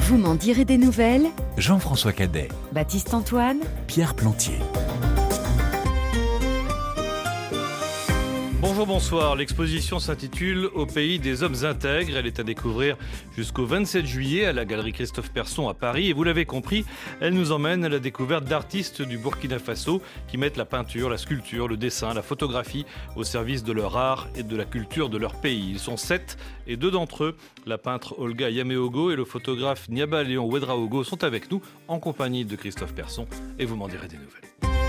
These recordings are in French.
Vous m'en direz des nouvelles. Jean-François Cadet, Baptiste Antoine. Pierre Plantier. Bonjour, bonsoir. L'exposition s'intitule « Au pays des hommes intègres ». Elle est à découvrir jusqu'au 27 juillet à la Galerie Christophe Persson à Paris. Et vous l'avez compris, elle nous emmène à la découverte d'artistes du Burkina Faso qui mettent la peinture, la sculpture, le dessin, la photographie au service de leur art et de la culture de leur pays. Ils sont 7 et 2 d'entre eux, la peintre Olga Yameogo et le photographe Niaba Léon Ouedraogo, sont avec nous en compagnie de Christophe Persson. Et vous m'en direz des nouvelles.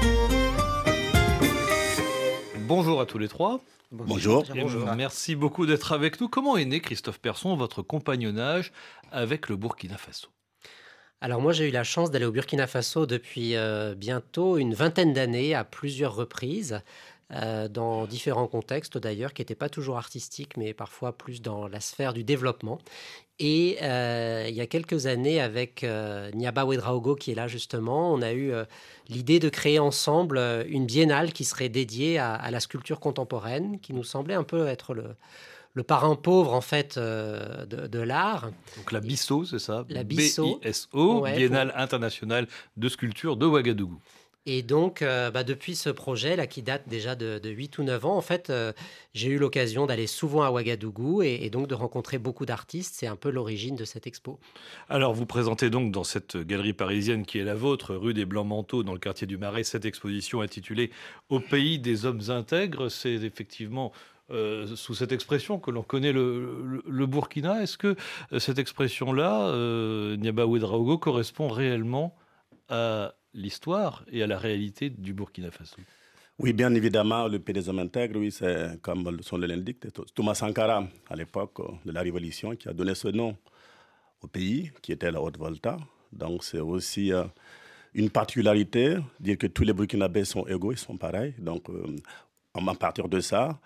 Bonjour à tous les trois. Bonjour. Bonjour. Merci beaucoup d'être avec nous. Comment est né, Christophe Persson, votre compagnonnage avec le Burkina Faso ? Alors moi, j'ai eu la chance d'aller au Burkina Faso depuis bientôt une vingtaine d'années, à plusieurs reprises, dans différents contextes d'ailleurs, qui n'étaient pas toujours artistiques, mais parfois plus dans la sphère du développement. Et il y a quelques années, avec Niaba Ouedraogo, qui est là justement, on a eu l'idée de créer ensemble une biennale qui serait dédiée à la sculpture contemporaine, qui nous semblait un peu être le parrain pauvre en fait de l'art. Donc la BISO, c'est ça ? La BISO. BISO, ouais, Biennale internationale de sculpture de Ouagadougou. Et donc, depuis ce projet là, qui date déjà de 8 ou 9 ans, en fait, j'ai eu l'occasion d'aller souvent à Ouagadougou et donc de rencontrer beaucoup d'artistes. C'est un peu l'origine de cette expo. Alors, vous présentez donc dans cette galerie parisienne qui est la vôtre, rue des Blancs-Manteaux, dans le quartier du Marais, cette exposition intitulée « Au pays des hommes intègres ». C'est effectivement sous cette expression que l'on connaît le Burkina. Est-ce que cette expression-là, Niaba Ouedraogo, correspond réellement à l'histoire et à la réalité du Burkina Faso? Oui, bien évidemment, le pays des hommes intègres, oui, c'est comme le son de l'indique, Thomas Sankara, à l'époque de la Révolution, qui a donné ce nom au pays, qui était la Haute-Volta. Donc, c'est aussi une particularité, dire que tous les Burkinabés sont égaux, ils sont pareils. Donc, à partir de ça,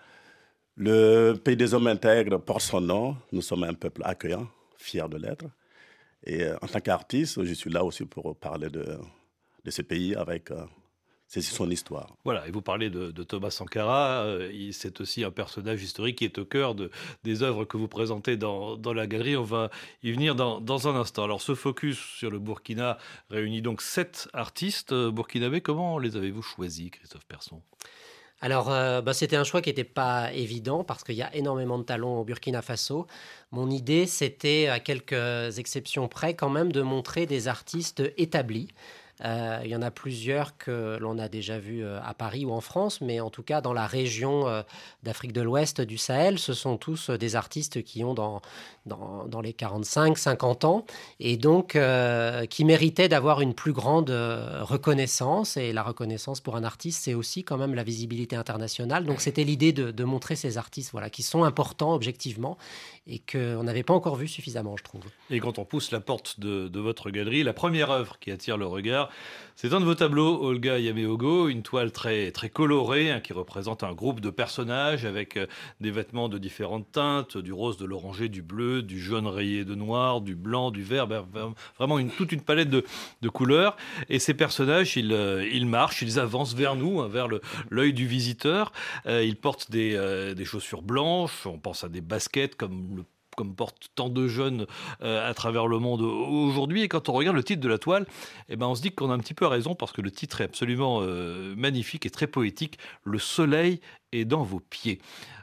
le pays des hommes intègres porte son nom. Nous sommes un peuple accueillant, fier de l'être. Et en tant qu'artiste, je suis là aussi pour parler de ce pays avec son histoire. Voilà, et vous parlez de Thomas Sankara, c'est aussi un personnage historique qui est au cœur des œuvres que vous présentez dans la galerie. On va y venir dans un instant. Alors, ce focus sur le Burkina réunit donc 7 artistes burkinabés. Comment les avez-vous choisis, Christophe Persson ? Alors, c'était un choix qui n'était pas évident parce qu'il y a énormément de talents au Burkina Faso. Mon idée, c'était, à quelques exceptions près, quand même de montrer des artistes établis. Il y en a plusieurs que l'on a déjà vus à Paris ou en France, mais en tout cas dans la région d'Afrique de l'Ouest, du Sahel, ce sont tous des artistes qui ont dans les 45-50 ans et donc qui méritaient d'avoir une plus grande reconnaissance. Et la reconnaissance pour un artiste, c'est aussi quand même la visibilité internationale. Donc c'était l'idée de montrer ces artistes qui sont importants objectivement et qu'on n'avait pas encore vu suffisamment, je trouve. Et quand on pousse la porte de votre galerie, la première œuvre qui attire le regard, c'est un de vos tableaux, Olga Yameogo, une toile très, très colorée qui représente un groupe de personnages avec des vêtements de différentes teintes, du rose, de l'oranger, du bleu, du jaune rayé de noir, du blanc, du vert, vraiment toute une palette de couleurs. Et ces personnages, ils marchent, ils avancent vers nous, vers l'œil du visiteur. Ils portent des chaussures blanches, on pense à des baskets comme portent tant de jeunes à travers le monde aujourd'hui. Et quand on regarde le titre de la toile, on se dit qu'on a un petit peu raison parce que le titre est absolument magnifique et très poétique. Le soleil est dans vos pieds.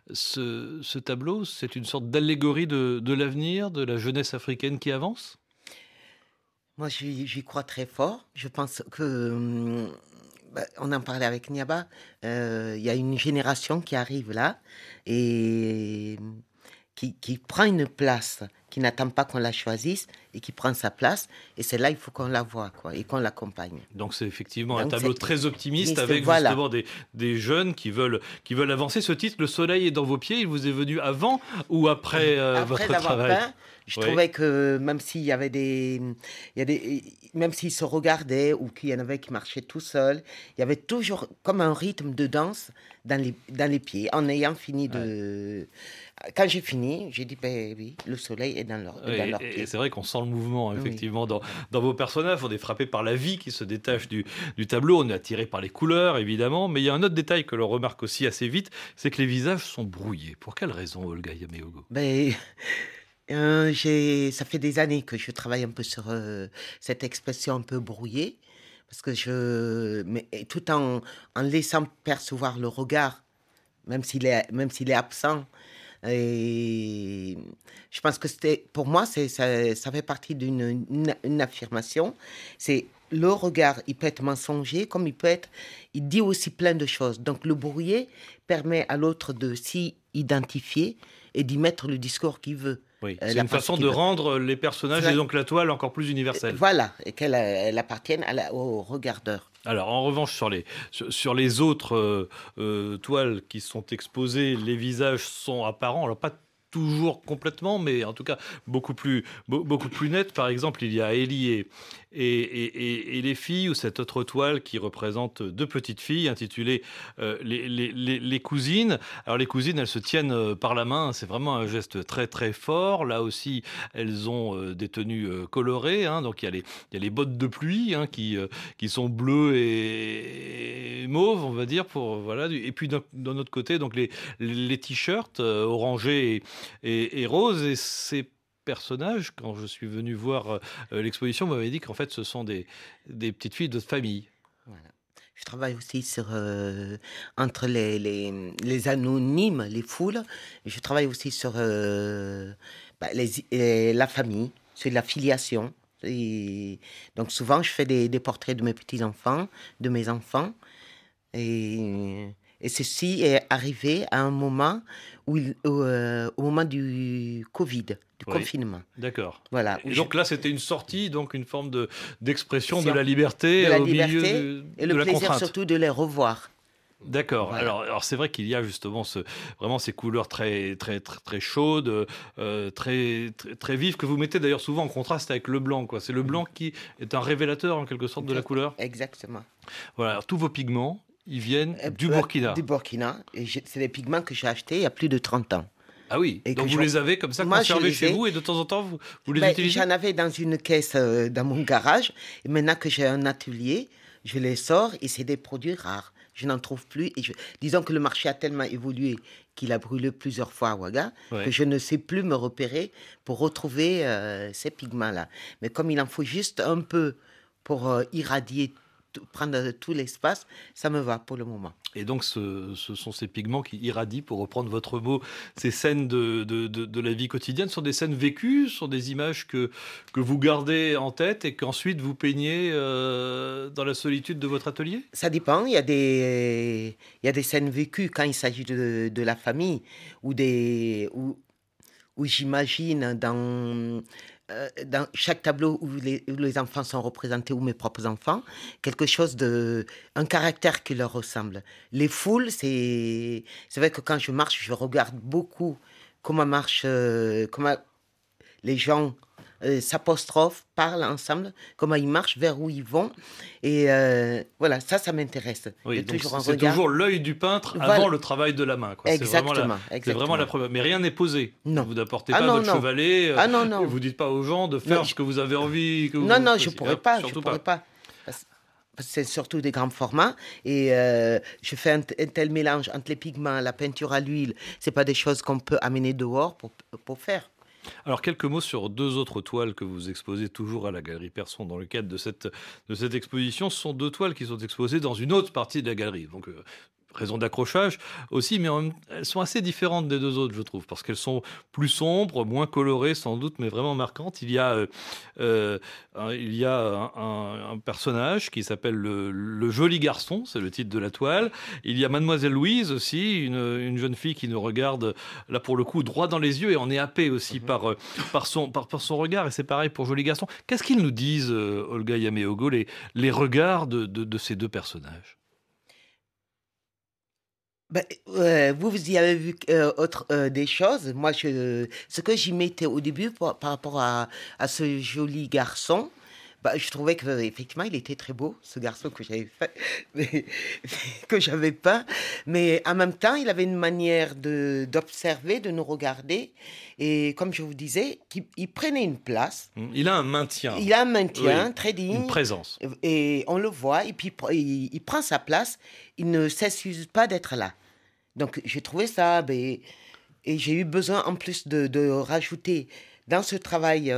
Ce tableau, c'est une sorte d'allégorie de l'avenir, de la jeunesse africaine qui avance ? Moi, j'y crois très fort. Je pense que... on en parlait avec Niaba. Il y a une génération qui arrive là et... Qui prend une place, qui n'attend pas qu'on la choisisse et qui prend sa place. Et c'est là il faut qu'on la voie et qu'on l'accompagne. Donc c'est effectivement un tableau très optimiste avec justement des jeunes qui veulent avancer. Ce titre, Le soleil est dans vos pieds, il vous est venu avant ou après votre travail ? Peint, je trouvais que même s'il y avait même s'ils se regardaient ou qu'il y en avait qui marchaient tout seuls, il y avait toujours comme un rythme de danse dans les pieds. En ayant fini Quand j'ai fini, j'ai dit, oui, le soleil est dans leur pied. Et c'est vrai qu'on sent le mouvement, effectivement, dans vos personnages. On est frappé par la vie qui se détache du tableau. On est attiré par les couleurs, évidemment. Mais il y a un autre détail que l'on remarque aussi assez vite, c'est que les visages sont brouillés. Pour quelle raison, Olga Yameogo ? Ça fait des années que je travaille un peu sur cette expression un peu brouillée, parce que mais tout en laissant percevoir le regard, même s'il est absent. Et je pense que pour moi, ça fait partie une affirmation. C'est le regard, il peut être mensonger, comme il dit aussi plein de choses. Donc le brouillé permet à l'autre de s'y identifier et d'y mettre le discours qu'il veut. Oui, c'est une façon de rendre les personnages et donc la toile encore plus universelle. Voilà, et qu'elle appartienne au regardeur. Alors, en revanche, sur les autres toiles qui sont exposées, les visages sont apparents. Alors, pas toujours complètement, mais en tout cas beaucoup plus nets. Par exemple, il y a Ellie et les filles, ou cette autre toile qui représente deux petites filles intitulées les cousines. Alors les cousines, elles se tiennent par la main, c'est vraiment un geste très très fort. Là aussi, elles ont des tenues colorées, hein. Donc il y a les bottes de pluie, hein, qui sont bleues et mauves, on va dire, voilà. Et puis d'un autre côté, donc les t-shirts orangés et roses, et c'est personnages, quand je suis venu voir l'exposition, m'avait dit qu'en fait, ce sont des petites filles de famille. Voilà. Je travaille aussi entre les anonymes, les foules. Et je travaille aussi sur la famille, sur la filiation. Et donc souvent, je fais des portraits de mes petits-enfants, de mes enfants. Et ceci est arrivé à un moment au moment du Covid, du confinement. D'accord. Voilà. Et donc là, c'était une sortie, donc une forme d'expression de la liberté au milieu de et le la plaisir contrainte. surtout de les revoir. D'accord. Voilà. Alors c'est vrai qu'il y a justement vraiment ces couleurs très très très, très chaudes, très, très très vives, que vous mettez d'ailleurs souvent en contraste avec le blanc, quoi. C'est le blanc qui est un révélateur en quelque sorte de la couleur. Exactement. Voilà. Alors, tous vos pigments, ils viennent du Burkina. Du Burkina. Et c'est des pigments que j'ai achetés il y a plus de 30 ans. Ah oui, et donc vous les avez comme ça conservés chez vous, et de temps en temps vous les utilisez? J'en avais dans une caisse dans mon garage, et maintenant que j'ai un atelier, je les sors et c'est des produits rares. Je n'en trouve plus. Disons que le marché a tellement évolué qu'il a brûlé plusieurs fois à Ouaga, que je ne sais plus me repérer pour retrouver ces pigments-là. Mais comme il en faut juste un peu pour irradier, prendre tout l'espace, ça me va pour le moment. Et donc, ce sont ces pigments qui irradient, pour reprendre votre mot, ces scènes de la vie quotidienne. Ce sont des scènes vécues, ce sont des images que vous gardez en tête et qu'ensuite vous peignez dans la solitude de votre atelier? Ça dépend. Il y a des scènes vécues quand il s'agit de la famille, ou j'imagine dans chaque tableau où les enfants sont représentés, ou mes propres enfants, un caractère qui leur ressemble. Les foules, c'est vrai que quand je marche, je regarde beaucoup comment les gens s'apostrophent, parlent ensemble, comment ils marchent, vers où ils vont. Et voilà, ça m'intéresse. Oui, donc c'est toujours l'œil du peintre avant le travail de la main, quoi. Exactement. C'est vraiment la preuve. Mais rien n'est posé. Non. Vous n'apportez pas votre chevalet. Non. Vous ne dites pas aux gens de faire ce que vous avez envie. Je ne pourrais pas. Parce que c'est surtout des grands formats. Et je fais un tel mélange entre les pigments, la peinture à l'huile. Ce n'est pas des choses qu'on peut amener dehors pour faire. Alors, quelques mots sur deux autres toiles que vous exposez toujours à la Galerie Persson dans le cadre de cette exposition. Ce sont deux toiles qui sont exposées dans une autre partie de la galerie. Donc, raison d'accrochage aussi, mais elles sont assez différentes des deux autres, je trouve, parce qu'elles sont plus sombres, moins colorées sans doute, mais vraiment marquantes. Il y a un personnage qui s'appelle le Joli Garçon, c'est le titre de la toile. Il y a Mademoiselle Louise aussi, une jeune fille qui nous regarde, là pour le coup, droit dans les yeux, et on est happé aussi par son regard, et c'est pareil pour Joli Garçon. Qu'est-ce qu'ils nous disent, Olga Yaméogo, les regards de ces deux personnages? Vous y avez vu des choses. Moi, ce que j'y mettais au début par rapport à ce joli garçon, je trouvais qu'effectivement, il était très beau, ce garçon que j'avais fait, mais que j'avais pas. Mais en même temps, il avait une manière d'observer, de nous regarder. Et comme je vous disais, il prenait une place. Il a un maintien. Il a un maintien, oui, très digne. Une présence. Et on le voit, et puis il prend sa place. Il ne s'excuse pas d'être là. Donc, j'ai trouvé ça... Et j'ai eu besoin, en plus de rajouter dans ce travail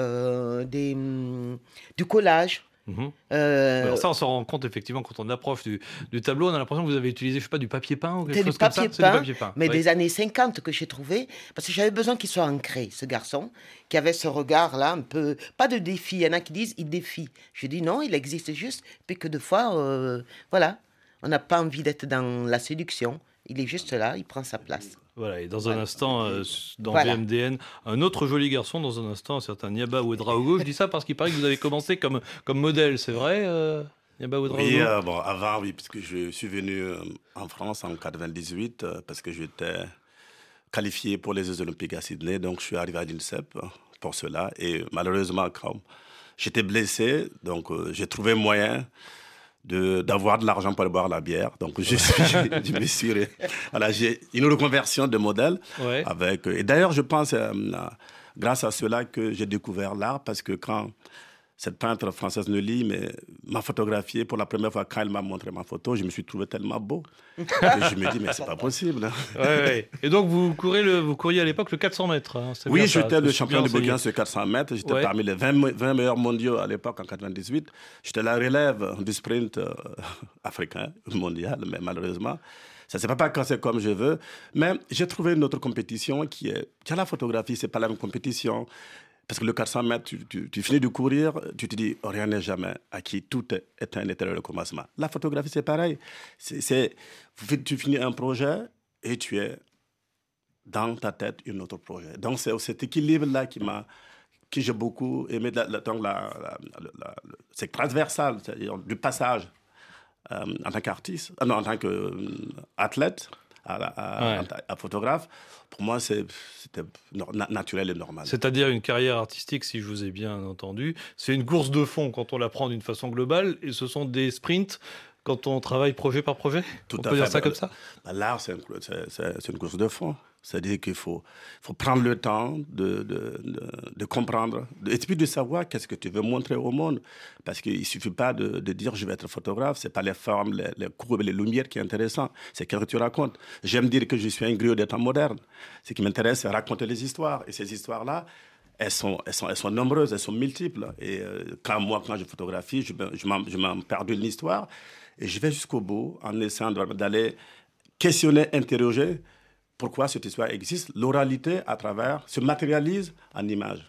du collage. Alors ça, on s'en rend compte effectivement quand on approche du tableau. On a l'impression que vous avez utilisé, je sais pas, du papier peint ou quelque chose comme ça. C'est du papier peint, mais des années 50 que j'ai trouvé, parce que j'avais besoin qu'il soit ancré, ce garçon, qui avait ce regard-là, un peu, pas de défi. Il y en a qui disent, il défie. Je dis non, il existe juste, puis que des fois, voilà, on n'a pas envie d'être dans la séduction. Il est juste là, il prend sa place. Voilà, et dans un instant, dans VMDN, un autre joli garçon, dans un instant, un certain Niaba Ouedraogo. Je dis ça parce qu'il paraît que vous avez commencé comme modèle, c'est vrai, Niaba Ouedraogo? Oui, avant, oui, puisque je suis venu en France en 1998, parce que j'étais qualifié pour les Jeux Olympiques à Sydney, donc je suis arrivé à l'INSEP pour cela. Et malheureusement, quand j'étais blessé, donc j'ai trouvé moyen d'avoir de l'argent pour aller boire la bière. Donc, je me suis... Voilà, j'ai une reconversion de modèle. Ouais. Et d'ailleurs, je pense, grâce à cela, que j'ai découvert l'art, parce que quand cette peintre française Nelly m'a photographié pour la première fois, quand elle m'a montré ma photo, je me suis trouvé tellement beau. Et je me dis, mais c'est pas possible. Hein. Ouais. Et donc, vous couriez à l'époque le 400 mètres. Hein, oui, j'étais le champion de Bourguin sur 400 mètres. J'étais parmi les 20 meilleurs mondiaux à l'époque, en 1998. J'étais la relève du sprint africain, mondial, mais malheureusement, ça ne s'est pas passé comme je veux. Mais j'ai trouvé une autre compétition qui est la photographie, ce n'est pas la même compétition. Parce que le 400 mètres, tu finis de courir, tu te dis, rien n'est jamais acquis, tout est un éternel commencement. La photographie, c'est pareil. Tu finis un projet et tu es dans ta tête un autre projet. Donc, c'est cet équilibre-là que j'ai beaucoup aimé. C'est transversal, c'est-à-dire du passage en tant qu'artiste, en tant qu'athlète. À photographe, pour moi, c'était naturel et normal. C'est-à-dire une carrière artistique, si je vous ai bien entendu, c'est une course de fond quand on la prend d'une façon globale, et ce sont des sprints quand on travaille projet par projet. On peut dire ça comme ça. L'art, c'est une course de fond. C'est-à-dire qu'il faut prendre le temps de comprendre et puis de savoir qu'est-ce que tu veux montrer au monde. Parce qu'il ne suffit pas de dire je vais être photographe. Ce n'est pas les formes, les courbes, les lumières qui sont intéressantes. C'est ce que tu racontes. J'aime dire que je suis un griot des temps modernes. Ce qui m'intéresse, c'est raconter les histoires. Et ces histoires-là, elles sont nombreuses, elles sont multiples. Et quand je photographie, je m'en perds d'une histoire. Et je vais jusqu'au bout en essayant d'aller questionner, interroger pourquoi cette histoire existe. L'oralité, à travers, se matérialise en images.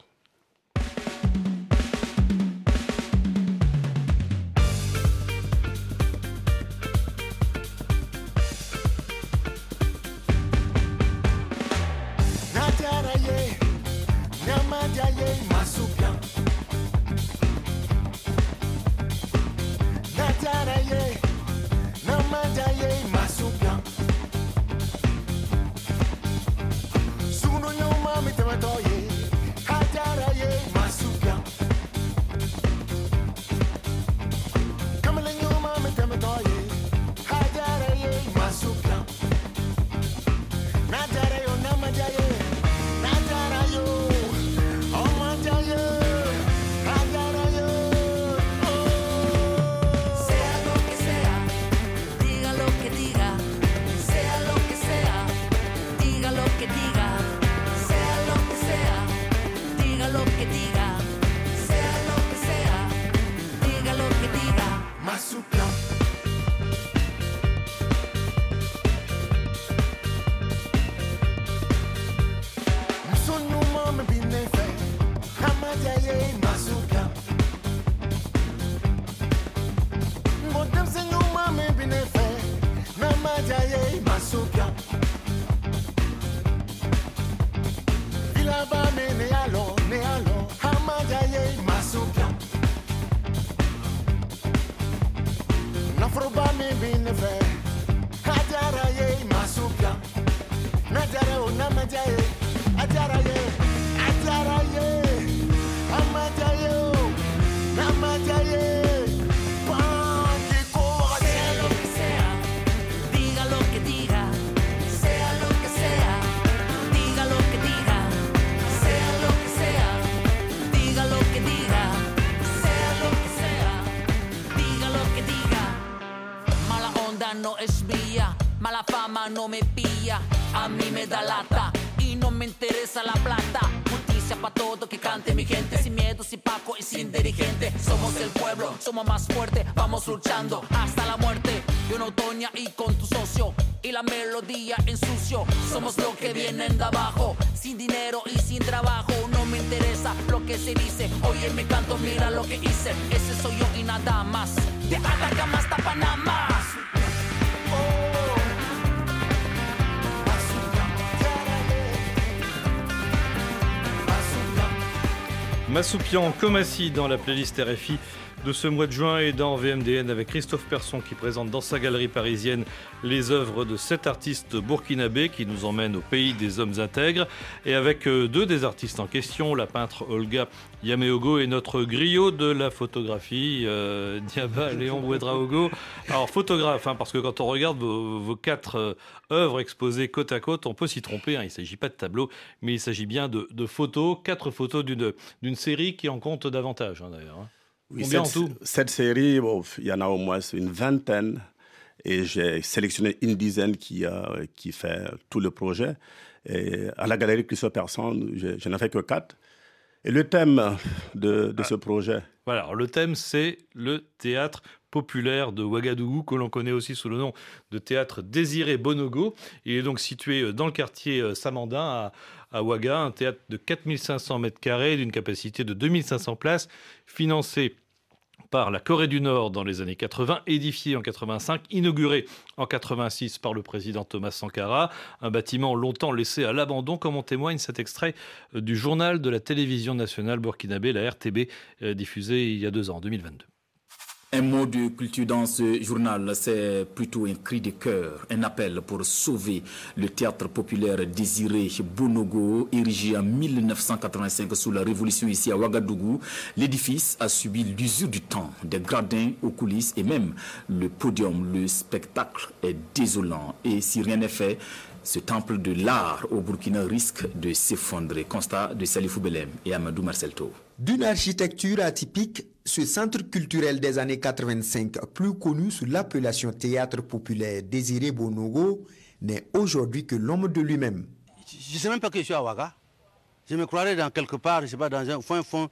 No es mía, mala fama no me pilla, a mí me da lata y no me interesa la plata. Putis sea pa' todo que cante mi gente. Sin miedo, sin Paco y sin dirigente. Somos el pueblo, somos más fuertes, vamos luchando hasta la muerte. Yo no Toña y con tu socio y la melodía en sucio. Somos los que vienen de abajo, sin dinero y sin trabajo. No me interesa lo que se dice. Oye, me canto, mira lo que hice. Ese soy yo y nada más. De Atacama hasta Panamá. Massoupian, Comassi dans la playlist RFI de ce mois de juin et dans VMDN avec Christophe Persson qui présente dans sa galerie parisienne les œuvres de 7 artistes burkinabés qui nous emmènent au pays des hommes intègres et avec 2 des artistes en question, la peintre Olga Yameogo et notre griot de la photographie, Niaba Léon Ouedraogo. Alors photographe, parce que quand on regarde vos 4 œuvres exposées côte à côte, on peut s'y tromper, il ne s'agit pas de tableaux, mais il s'agit bien de photos, 4 photos d'une série qui en compte davantage d'ailleurs. Oui, combien en tout ? Cette série, il y en a au moins une vingtaine et j'ai sélectionné une dizaine qui fait tout le projet. Et à la galerie Christophe Persson, je n'en fais que 4. Et le thème de ce projet. Voilà, alors le thème c'est le théâtre populaire de Ouagadougou, que l'on connaît aussi sous le nom de théâtre Désiré Bonogo. Il est donc situé dans le quartier Samandin à Ouaga, un théâtre de 4500 mètres carrés d'une capacité de 2500 places, financé par la Corée du Nord dans les années 80, édifié en 85, inauguré en 86 par le président Thomas Sankara, un bâtiment longtemps laissé à l'abandon, comme en témoigne cet extrait du journal de la télévision nationale burkinabé, la RTB, diffusé il y a 2 ans, en 2022. Un mot de culture dans ce journal, c'est plutôt un cri de cœur, un appel pour sauver le théâtre populaire Désiré Bonogo, érigé en 1985 sous la révolution ici à Ouagadougou. L'édifice a subi l'usure du temps, des gradins aux coulisses et même le podium. Le spectacle est désolant et si rien n'est fait, ce temple de l'art au Burkina risque de s'effondrer. Constat de Salifou Belem et Amadou Marcelto. D'une architecture atypique, ce centre culturel des années 85, plus connu sous l'appellation Théâtre populaire Désiré Bonogo, n'est aujourd'hui que l'ombre de lui-même. Je ne sais même pas que je suis à Ouaga. Je me croirais dans quelque part, je ne sais pas, dans un fond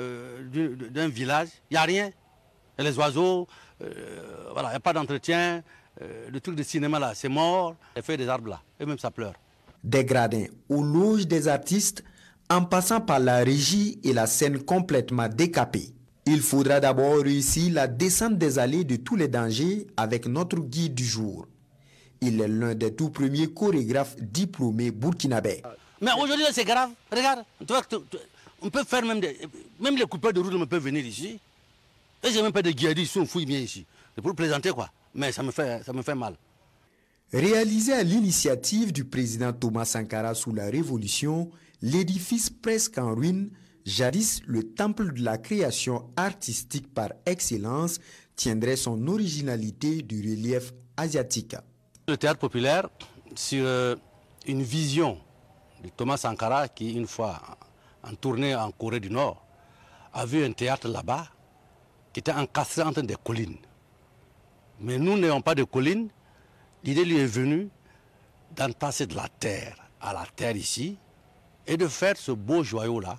d'un village. Il n'y a rien. Il y a les oiseaux, voilà, il n'y a pas d'entretien. Le truc de cinéma là, c'est mort. Les feuilles des arbres là, et même ça pleure. Des gradins aux loges des artistes, en passant par la régie et la scène complètement décapée. Il faudra d'abord réussir la descente des allées de tous les dangers avec notre guide du jour. Il est l'un des tout premiers chorégraphes diplômés burkinabés. Mais aujourd'hui c'est grave, regarde, on peut faire même les coupeurs de route peuvent venir ici. Et j'ai même pas de guiadis, ils sont fouillés bien ici. C'est pour plaisanter quoi, mais ça me fait mal. Réalisé à l'initiative du président Thomas Sankara sous la Révolution, l'édifice presque en ruine, jadis le temple de la création artistique par excellence, tiendrait son originalité du relief asiatique. Le théâtre populaire, sur une vision de Thomas Sankara qui, une fois en tournée en Corée du Nord, a vu un théâtre là-bas qui était encastré entre des collines. Mais nous n'ayons pas de collines. L'idée lui est venue d'entasser de la terre à la terre ici et de faire ce beau joyau-là.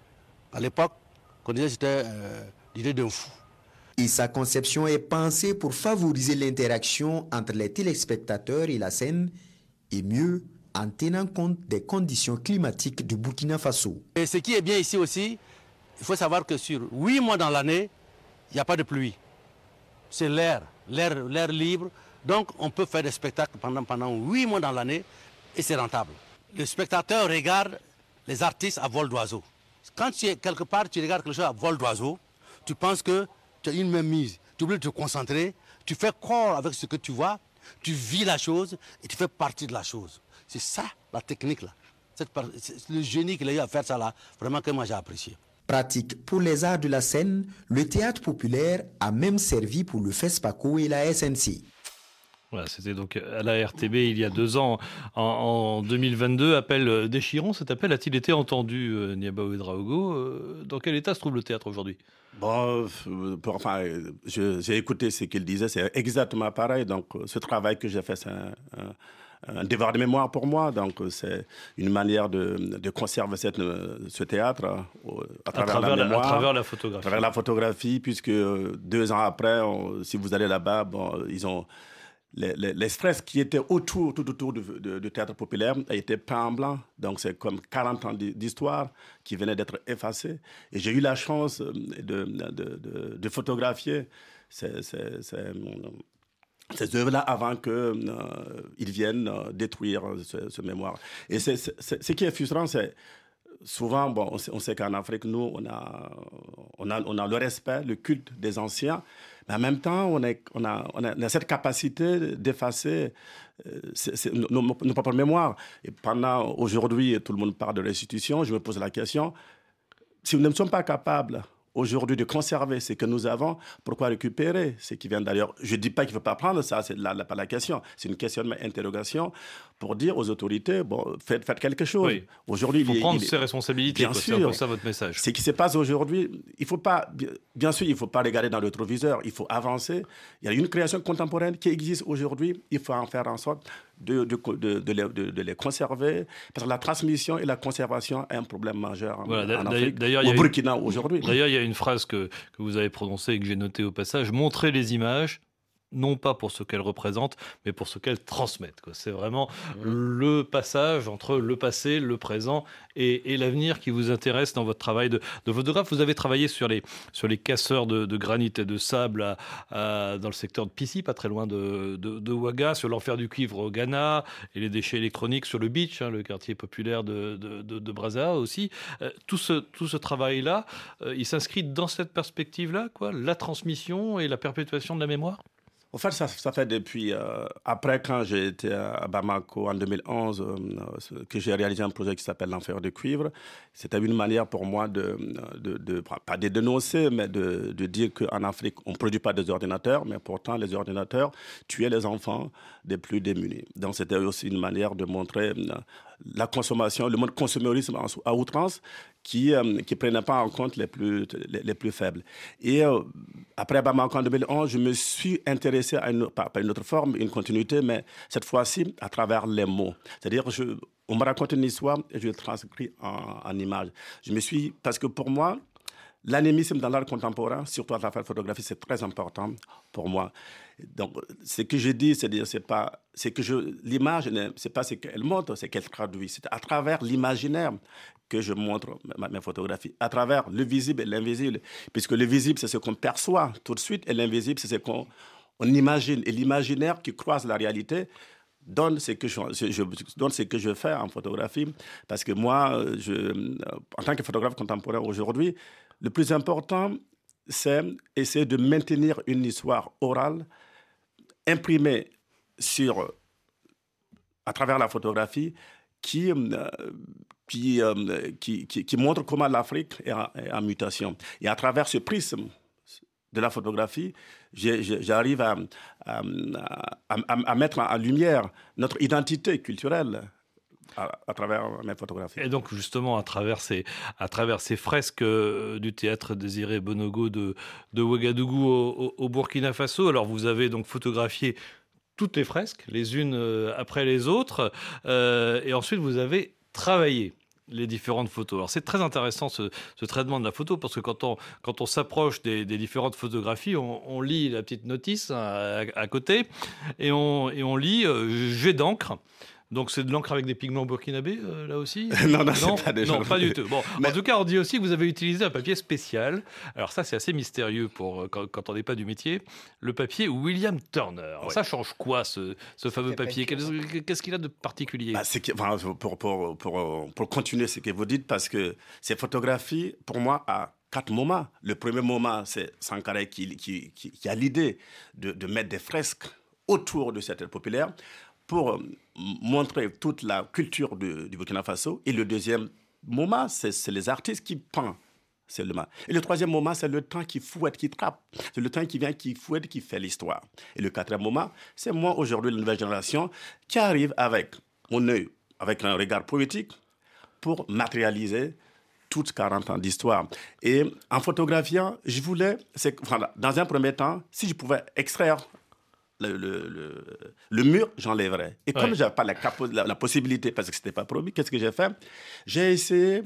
À l'époque, on disait que c'était l'idée d'un fou. Et sa conception est pensée pour favoriser l'interaction entre les téléspectateurs et la scène, et mieux, en tenant compte des conditions climatiques du Burkina Faso. Et ce qui est bien ici aussi, il faut savoir que sur 8 mois dans l'année, il n'y a pas de pluie. C'est l'air libre. Donc on peut faire des spectacles pendant 8 mois dans l'année et c'est rentable. Le spectateur regarde les artistes à vol d'oiseau. Quand tu es quelque part, tu regardes quelque chose à vol d'oiseau, tu penses que tu as une même mise. Tu oublies de te concentrer, tu fais corps avec ce que tu vois, tu vis la chose et tu fais partie de la chose. C'est ça la technique là. C'est le génie qu'il a eu à faire ça là, vraiment que moi j'ai apprécié. Pratique pour les arts de la scène, le théâtre populaire a même servi pour le FESPACO et la SNC. Voilà, c'était donc à la RTB il y a 2 ans, en 2022. Appel déchirant, cet appel a-t-il été entendu, Niaba Ouedraogo? Dans quel état se trouve le théâtre aujourd'hui? Bon, j'ai écouté ce qu'il disait, c'est exactement pareil. Donc, ce travail que j'ai fait, c'est un devoir de mémoire pour moi. Donc, c'est une manière de conserver ce théâtre à travers la mémoire. À travers la photographie. À travers la photographie, puisque 2 ans après, si vous allez là-bas, ils ont... Les fresques qui étaient tout autour du théâtre populaire étaient peints en blanc. Donc, c'est comme 40 ans d'histoire qui venaient d'être effacés. Et j'ai eu la chance de photographier ces œuvres-là avant qu'ils viennent détruire ce mémoire. Et ce qui est frustrant, c'est souvent, on sait qu'en Afrique, nous, on a le respect, le culte des anciens, mais en même temps, on a cette capacité d'effacer nos propres mémoires. Et aujourd'hui, tout le monde parle de restitution, je me pose la question, si nous ne sommes pas capables aujourd'hui de conserver ce que nous avons, pourquoi récupérer ce qui vient d'ailleurs? Je ne dis pas qu'il ne faut pas prendre ça, c'est pas la question. C'est une questionnement, interrogation pour dire aux autorités, faites quelque chose. Oui. Aujourd'hui, il faut prendre ses responsabilités. Bien sûr. C'est un peu ça votre message. Ce qui se passe aujourd'hui, bien sûr, il ne faut pas regarder dans le rétroviseur, il faut avancer. Il y a une création contemporaine qui existe aujourd'hui, il faut en faire en sorte de les conserver, parce que la transmission et la conservation est un problème majeur en Afrique, au Burkina aujourd'hui. D'ailleurs, il y a une phrase que vous avez prononcée et que j'ai notée au passage, montrer les images, non pas pour ce qu'elles représentent, mais pour ce qu'elles transmettent. C'est vraiment le passage entre le passé, le présent et l'avenir qui vous intéresse dans votre travail de photographe. Vous avez travaillé sur les casseurs de granit et de sable dans le secteur de Pissi, pas très loin de Ouaga, sur l'enfer du cuivre au Ghana et les déchets électroniques sur le beach, le quartier populaire de Brazza aussi. Tout ce travail-là, il s'inscrit dans cette perspective-là, la transmission et la perpétuation de la mémoire. En fait, ça fait depuis, après quand j'ai été à Bamako en 2011, que j'ai réalisé un projet qui s'appelle l'enfer de cuivre. C'était une manière pour moi pas de dénoncer, mais de dire qu'en Afrique, on ne produit pas des ordinateurs, mais pourtant les ordinateurs tuaient les enfants des plus démunis. Donc c'était aussi une manière de montrer la consommation, le mode consumérisme à outrance, qui ne prenaient pas en compte les plus faibles. Et après Bamako en 2011, je me suis intéressé à une autre forme, une continuité, mais cette fois-ci à travers les mots. C'est-à-dire, on me raconte une histoire et je le transcris en images. Parce que pour moi, l'animisme dans l'art contemporain, surtout à travers la photographie, c'est très important pour moi. Donc, ce que je dis, l'image, c'est pas ce qu'elle montre, c'est qu'elle traduit. C'est à travers l'imaginaire que je montre mes photographies, à travers le visible et l'invisible. Puisque le visible, c'est ce qu'on perçoit tout de suite, et l'invisible, c'est ce qu'on imagine. Et l'imaginaire qui croise la réalité donne ce que je fais en photographie. Parce que moi, en tant que photographe contemporain aujourd'hui, le plus important, c'est essayer de maintenir une histoire orale imprimée à travers la photographie qui montre comment l'Afrique est en mutation. Et à travers ce prisme de la photographie, j'arrive à mettre en lumière notre identité culturelle à travers mes photographies. Et donc justement à travers ces fresques du théâtre Désiré Bonogo de Ouagadougou au Burkina Faso, alors vous avez donc photographié toutes les fresques, les unes après les autres, et ensuite vous avez travaillé les différentes photos. Alors c'est très intéressant ce traitement de la photo, parce que quand on s'approche des différentes photographies, on lit la petite notice à côté, et on lit jet d'encre. Donc c'est de l'encre avec des pigments burkinabés, là aussi? Non, c'est pas des gens. Non, pas du tout. Bon, en tout cas, on dit aussi que vous avez utilisé un papier spécial. Alors ça, c'est assez mystérieux quand on n'est pas du métier. Le papier William Turner. Alors, ça change quoi, ce fameux papier? Qu'est-ce qu'il a de particulier? Pour continuer ce que vous dites, parce que ces photographies, pour moi, à 4 moments. Le premier moment, c'est Sankara qui a l'idée de mettre des fresques autour de cette œuvre populaire pour montrer toute la culture du Burkina Faso. Et le deuxième moment, c'est les artistes qui peignent seulement. Et le troisième moment, c'est le temps qui fouette, qui trappe. C'est le temps qui vient, qui fouette, qui fait l'histoire. Et le quatrième moment, c'est moi, aujourd'hui, la nouvelle génération, qui arrive avec mon œil, avec un regard poétique, pour matérialiser toutes 40 ans d'histoire. Et en photographiant, je voulais, dans un premier temps, si je pouvais extraire le mur, j'enlèverai. Et comme je n'avais pas la possibilité, parce que ce n'était pas promis, qu'est-ce que j'ai fait? J'ai essayé,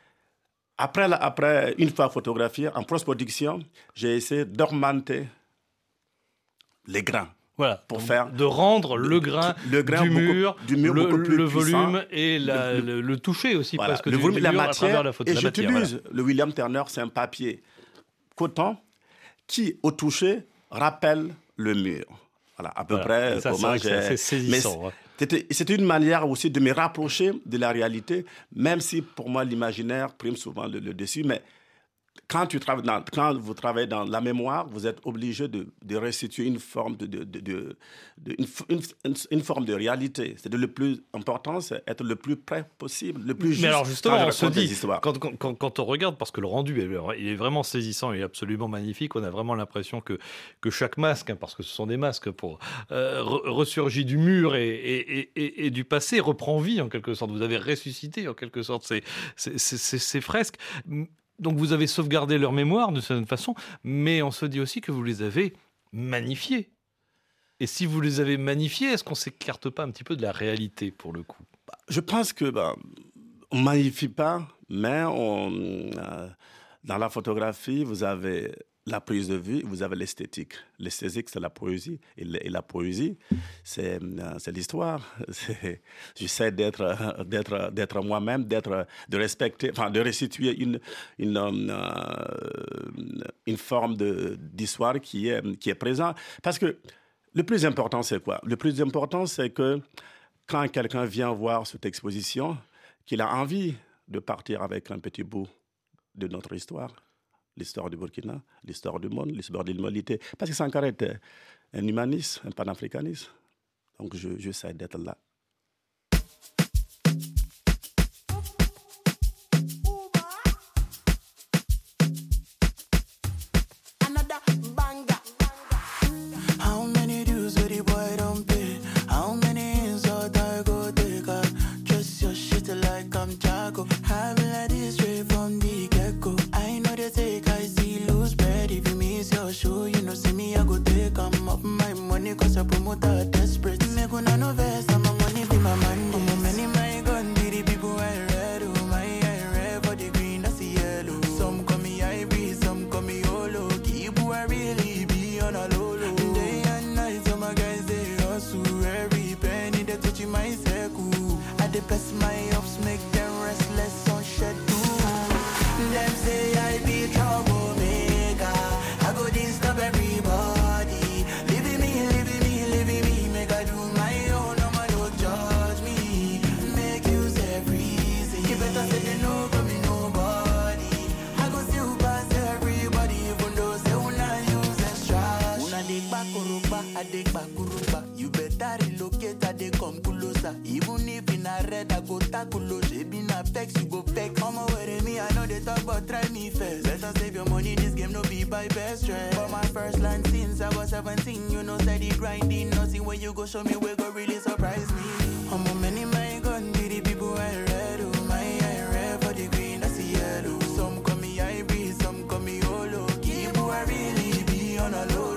après une fois photographié, en post-production, j'ai essayé d'augmenter les grains. Voilà, pour faire de rendre le grain du mur beaucoup plus le puissant, volume et le toucher aussi presque le volume, du la mur matière, à travers la photo. Et j'utilise le William Turner, c'est un papier coton qui, au toucher, rappelle le mur. Voilà, à peu près ça, comment c'est saisissant. C'était une manière aussi de me rapprocher de la réalité, même si pour moi l'imaginaire prime souvent le dessus, mais quand vous travaillez dans la mémoire, vous êtes obligé de restituer une forme une forme de réalité. C'est le plus important, c'est être le plus près possible, le plus juste. Mais alors justement, on se dit, quand on regarde, parce que le rendu, il est vraiment saisissant et absolument magnifique, on a vraiment l'impression que chaque masque, parce que ce sont des masques, ressurgit du mur et du passé, reprend vie en quelque sorte. Vous avez ressuscité en quelque sorte ces fresques. Donc vous avez sauvegardé leur mémoire de certaine façon, mais on se dit aussi que vous les avez magnifiées. Et si vous les avez magnifiées, est-ce qu'on ne s'écarte pas un petit peu de la réalité pour le coup? Je pense que on ne magnifie pas, mais dans la photographie, vous avez la prise de vue, vous avez l'esthétique. L'esthétique, c'est la poésie. Et la poésie, c'est l'histoire. J'essaie d'être moi-même, de respecter, de restituer une forme d'histoire qui est présente. Parce que le plus important, c'est quoi? Le plus important, c'est que quand quelqu'un vient voir cette exposition, qu'il a envie de partir avec un petit bout de notre histoire. L'histoire du Burkina, l'histoire du monde, l'histoire de l'humanité. Parce que Sankara était un humaniste, un panafricaniste. Donc, j'essaie d'être là. You better relocate, I dey come closer. Even if in a red, I go tackle. She be na vex, you go vex. Come away with me, I know they talk, but try me first. Better save your money, this game no be by best stress. For my first land since I was 17, you know steady grinding. Nothing when you go show me, we go really surprise me. I'm a many my gun, be the people I read. Oh my, I read for the green, that's the yellow. Some call me hybrid, some call me holo. Keep who I really be on a low.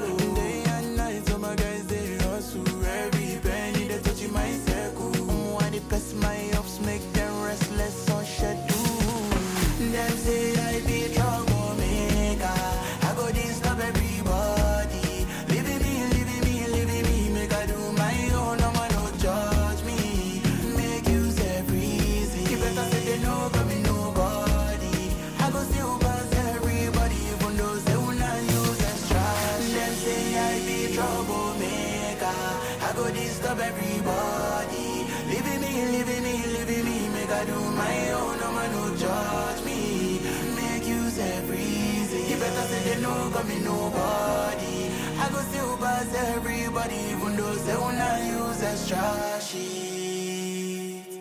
Plus my ups make them restless on schedule. Them say I be troublemaker. I go disturb everybody. Living me, make I do my own. No man no judge me. Make use every easy. You better say they know but me nobody. I go still pass everybody, even though they will not use extra. Them say I be troublemaker. I go disturb everybody. Living me, make I do my own, no man no judge me. Make use every easy. You better say they know got me nobody. I go still pass everybody, even though they will not use extra shit.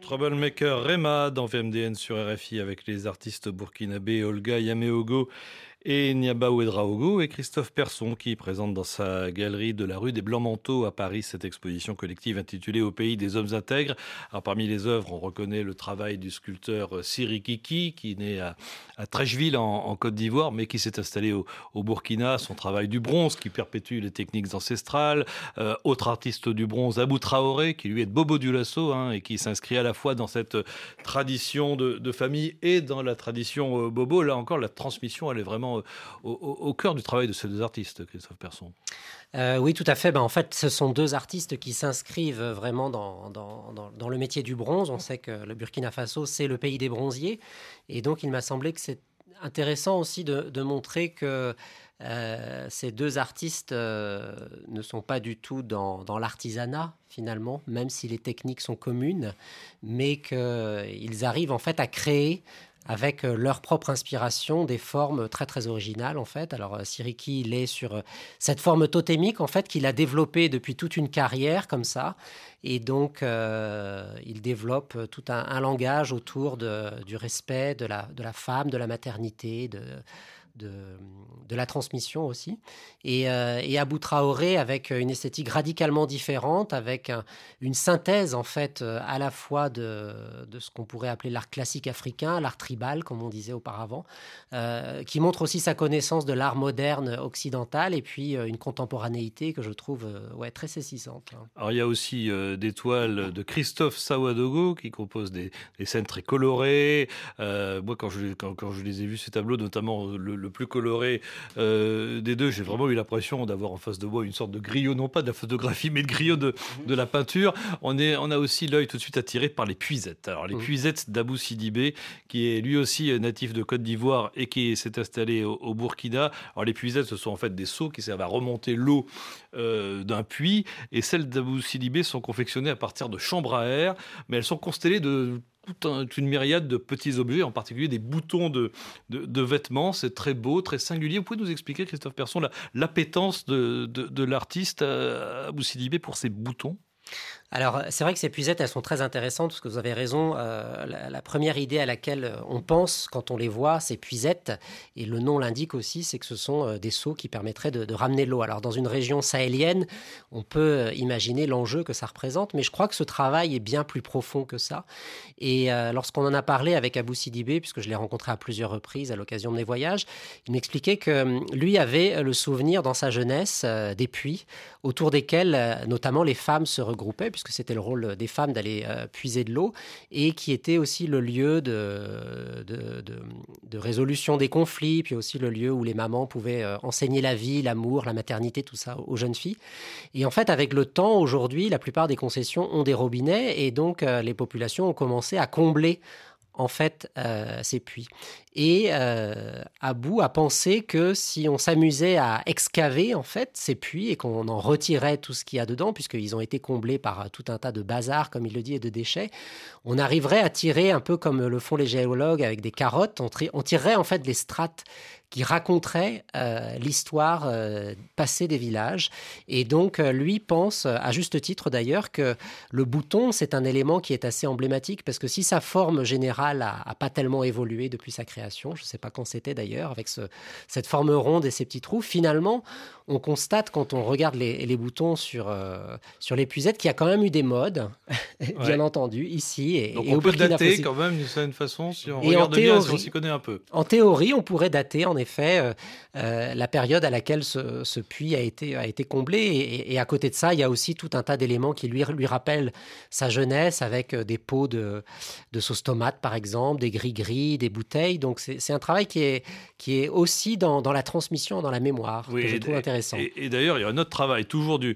Troublemaker Rema dans VMDN sur RFI avec les artistes burkinabés Olga Yameogo Et Niaba Ouedraogo et Christophe Persson qui présente dans sa galerie de la rue des Blancs-Manteaux à Paris cette exposition collective intitulée Au pays des hommes intègres. Alors, parmi les œuvres, on reconnaît le travail du sculpteur Siri Kiki qui est né à Trècheville en Côte d'Ivoire mais qui s'est installé au Burkina. Son travail du bronze qui perpétue les techniques ancestrales. Autre artiste du bronze, Abou Traoré qui lui est de Bobo Dioulasso et qui s'inscrit à la fois dans cette tradition de famille et dans la tradition Bobo. Là encore, la transmission, elle est vraiment au cœur du travail de ces deux artistes, Christophe Persson. Oui, tout à fait. En fait, ce sont deux artistes qui s'inscrivent vraiment dans le métier du bronze. On sait que le Burkina Faso, c'est le pays des bronziers. Et donc, il m'a semblé que c'est intéressant aussi de montrer que ces deux artistes ne sont pas du tout dans l'artisanat, finalement, même si les techniques sont communes, mais qu'ils arrivent en fait à créer avec leur propre inspiration, des formes très très originales en fait. Alors Siriki, il est sur cette forme totémique en fait qu'il a développée depuis toute une carrière comme ça, et donc il développe tout un langage autour du respect de la femme, de la maternité, de la transmission aussi. Et Abou Traoré avec une esthétique radicalement différente, avec une synthèse en fait à la fois de ce qu'on pourrait appeler l'art classique africain, l'art tribal comme on disait auparavant, qui montre aussi sa connaissance de l'art moderne occidental et puis une contemporanéité que je trouve très saisissante. Alors il y a aussi des toiles de Christophe Sawadogo qui compose des scènes très colorées. Moi quand je les ai vus ces tableaux, notamment le plus coloré des deux, j'ai vraiment eu l'impression d'avoir en face de moi une sorte de griot, non pas de la photographie, mais de griot de la peinture. On a aussi l'œil tout de suite attiré par les puisettes. Alors les puisettes d'Abou Sidibé, qui est lui aussi natif de Côte d'Ivoire et qui s'est installé au Burkina. Alors les puisettes, ce sont en fait des seaux qui servent à remonter l'eau d'un puits, et celles d'Abou Sidibé sont confectionnées à partir de chambres à air, mais elles sont constellées de toute une myriade de petits objets, en particulier des boutons de vêtements. C'est très beau, très singulier. Vous pouvez nous expliquer, Christophe Persson, l'appétence de l'artiste Abou Sidibé pour ces boutons ? Alors, c'est vrai que ces puisettes, elles sont très intéressantes parce que vous avez raison. La première idée à laquelle on pense quand on les voit, ces puisettes, et le nom l'indique aussi, c'est que ce sont des seaux qui permettraient de ramener l'eau. Alors, dans une région sahélienne, on peut imaginer l'enjeu que ça représente, mais je crois que ce travail est bien plus profond que ça. Et lorsqu'on en a parlé avec Abou Sidibé, puisque je l'ai rencontré à plusieurs reprises à l'occasion de mes voyages, il m'expliquait que lui avait le souvenir dans sa jeunesse des puits autour desquels notamment les femmes se regroupaient, puisque c'était le rôle des femmes d'aller puiser de l'eau, et qui était aussi le lieu de résolution des conflits, puis aussi le lieu où les mamans pouvaient enseigner la vie, l'amour, la maternité, tout ça aux jeunes filles. Et en fait, avec le temps, aujourd'hui, la plupart des concessions ont des robinets, et donc les populations ont commencé à combler en fait ces puits. Et Abou a pensé que si on s'amusait à excaver en fait ces puits et qu'on en retirait tout ce qu'il y a dedans, puisqu'ils ont été comblés par tout un tas de bazar, comme il le dit, et de déchets, on arriverait à tirer un peu comme le font les géologues avec des carottes. On tirerait en fait des strates qui raconteraient l'histoire passée des villages. Et donc, lui pense, à juste titre d'ailleurs, que le bouton, c'est un élément qui est assez emblématique, parce que si sa forme générale n'a pas tellement évolué depuis sa création, je ne sais pas quand c'était d'ailleurs, avec cette forme ronde et ces petits trous, finalement, on constate, quand on regarde les boutons sur les puisettes, qu'il y a quand même eu des modes, bien entendu, ici. Donc on peut dater quand même d'une certaine façon, si on regarde bien, si on s'y connaît un peu. En théorie, on pourrait dater, en effet, la période à laquelle ce puits a été comblé. Et à côté de ça, il y a aussi tout un tas d'éléments qui lui rappellent sa jeunesse, avec des pots de sauce tomate, par exemple, des gris-gris, des bouteilles. Donc c'est un travail qui est aussi dans la transmission, dans la mémoire, que je trouve intéressant. Et d'ailleurs, il y a un autre travail, toujours du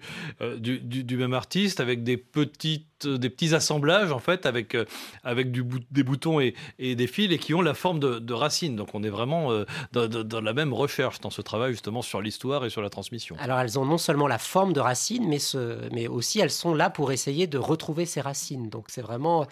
même artiste, avec des petits assemblages, en fait, avec des boutons et des fils, et qui ont la forme de racines. Donc on est vraiment dans la même recherche dans ce travail, justement, sur l'histoire et sur la transmission. Alors elles ont non seulement la forme de racines, mais aussi elles sont là pour essayer de retrouver ces racines. Donc c'est vraiment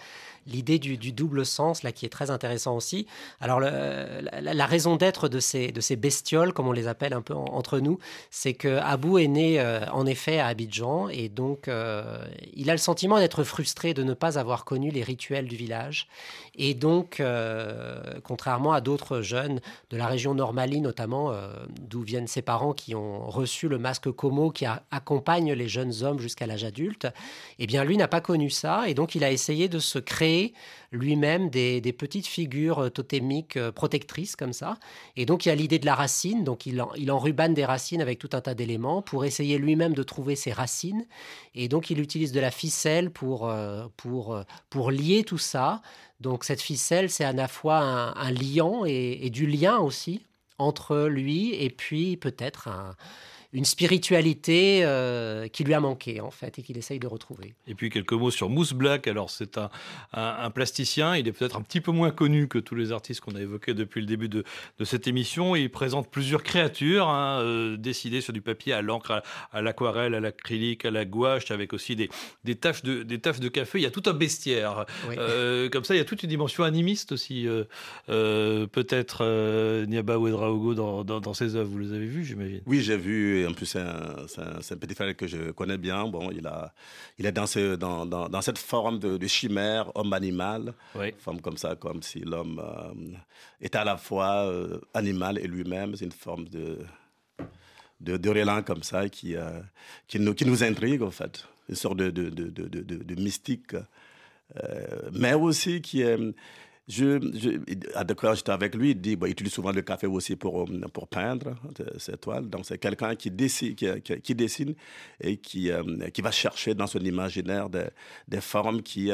l'idée du double sens, là, qui est très intéressant aussi. Alors, la raison d'être de ces bestioles, comme on les appelle un peu entre nous, c'est que Abou est né, en effet, à Abidjan, et donc, il a le sentiment d'être frustré de ne pas avoir connu les rituels du village. Et donc, contrairement à d'autres jeunes de la région Nord Mali, notamment, d'où viennent ses parents qui ont reçu le masque Komo qui accompagne les jeunes hommes jusqu'à l'âge adulte, eh bien, lui n'a pas connu ça. Et donc, il a essayé de se créer lui-même des petites figures totémiques protectrices comme ça. Et donc, il y a l'idée de la racine. Donc, il enrubane des racines avec tout un tas d'éléments pour essayer lui-même de trouver ses racines. Et donc, il utilise de la ficelle pour lier tout ça. Donc, cette ficelle, c'est à la fois un liant et du lien aussi entre lui et puis peut-être une spiritualité qui lui a manqué, en fait, et qu'il essaye de retrouver. Et puis quelques mots sur Mousse Black. Alors, c'est un plasticien. Il est peut-être un petit peu moins connu que tous les artistes qu'on a évoqués depuis le début de cette émission. Il présente plusieurs créatures dessinées sur du papier, à l'encre, à l'aquarelle, à l'acrylique, à la gouache, avec aussi des taches de café. Il y a tout un bestiaire. Oui. Comme ça, il y a toute une dimension animiste aussi. Peut-être Niaba Ouedraogo dans ses œuvres. Vous les avez vues, j'imagine? Oui, j'ai vu. En plus, c'est un petit frère que je connais bien. Bon, il est dans cette forme de chimère homme-animal, oui. Forme comme ça, comme si l'homme est à la fois animal et lui-même. C'est une forme de rélan comme ça qui nous intrigue, en fait. Une sorte de mystique, mais aussi qui est... Quand j'étais avec lui, il utilise souvent le café aussi pour peindre ses toiles. Donc, c'est quelqu'un qui dessine et qui va chercher dans son imaginaire des formes qui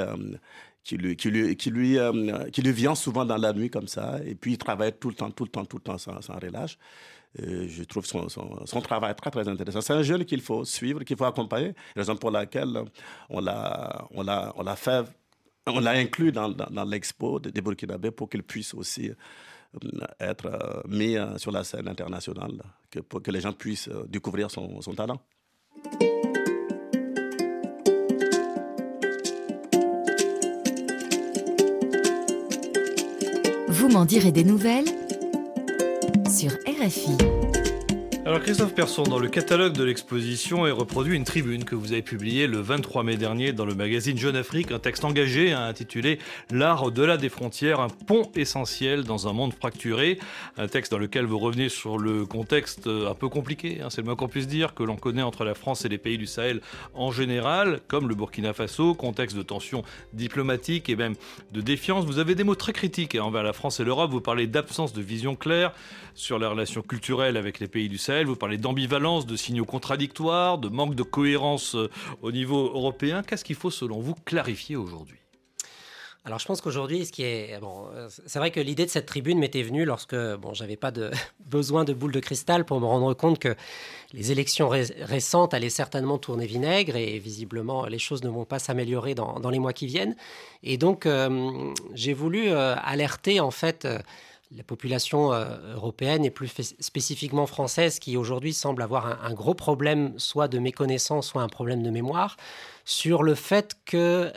lui vient souvent dans la nuit comme ça. Et puis, il travaille tout le temps sans relâche. Je trouve son travail très, très intéressant. C'est un jeune qu'il faut suivre, qu'il faut accompagner. Raison pour laquelle on l'a fait... On l'a inclus dans l'expo des Burkinabés pour qu'il puisse aussi être mis sur la scène internationale, pour que les gens puissent découvrir son talent. Vous m'en direz des nouvelles sur RFI. Alors Christophe Persson, dans le catalogue de l'exposition est reproduit une tribune que vous avez publiée le 23 mai dernier dans le magazine Jeune Afrique, un texte engagé intitulé « L'art au-delà des frontières, un pont essentiel dans un monde fracturé ». Un texte dans lequel vous revenez sur le contexte un peu compliqué, c'est le moins qu'on puisse dire, que l'on connaît entre la France et les pays du Sahel en général, comme le Burkina Faso, contexte de tensions diplomatiques et même de défiance. Vous avez des mots très critiques envers la France et l'Europe. Vous parlez d'absence de vision claire sur les relations culturelles avec les pays du Sahel. Vous parlez d'ambivalence, de signaux contradictoires, de manque de cohérence au niveau européen. Qu'est-ce qu'il faut, selon vous, clarifier aujourd'hui ? Alors, je pense qu'aujourd'hui, c'est vrai que l'idée de cette tribune m'était venue lorsque j'avais pas besoin de boule de cristal pour me rendre compte que les élections récentes allaient certainement tourner vinaigre et visiblement, les choses ne vont pas s'améliorer dans les mois qui viennent. Et donc, j'ai voulu alerter, en fait, la population européenne et plus spécifiquement française qui aujourd'hui semble avoir un gros problème soit de méconnaissance, soit un problème de mémoire sur le fait que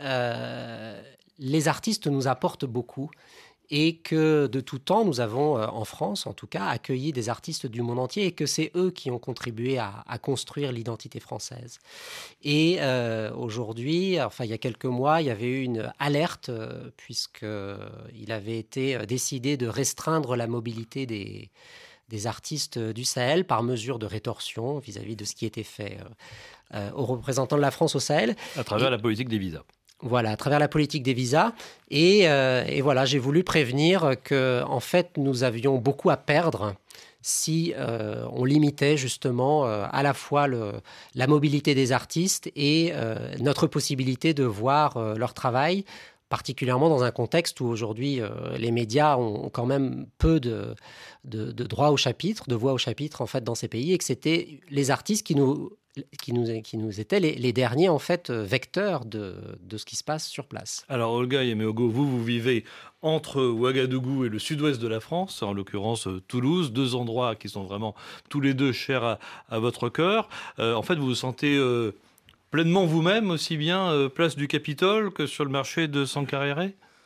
les artistes nous apportent beaucoup et que de tout temps, nous avons, en France en tout cas, accueilli des artistes du monde entier et que c'est eux qui ont contribué à construire l'identité française. Et aujourd'hui, il y a quelques mois, il y avait eu une alerte puisqu'il avait été décidé de restreindre la mobilité des artistes du Sahel par mesure de rétorsion vis-à-vis de ce qui était fait aux représentants de la France au Sahel. À travers la politique des visas. Voilà, à travers la politique des visas. Et voilà, j'ai voulu prévenir qu'en fait, nous avions beaucoup à perdre si on limitait justement à la fois la mobilité des artistes et notre possibilité de voir leur travail, particulièrement dans un contexte où aujourd'hui les médias ont quand même peu de droit au chapitre, de voix au chapitre en fait dans ces pays, et que c'était les artistes qui nous étaient les derniers en fait vecteurs de ce qui se passe sur place. Alors Olga Yaméogo, vous vivez entre Ouagadougou et le sud-ouest de la France, en l'occurrence Toulouse, deux endroits qui sont vraiment tous les deux chers à votre cœur. En fait, vous vous sentez pleinement vous-même, aussi bien place du Capitole que sur le marché de Sankaréré ?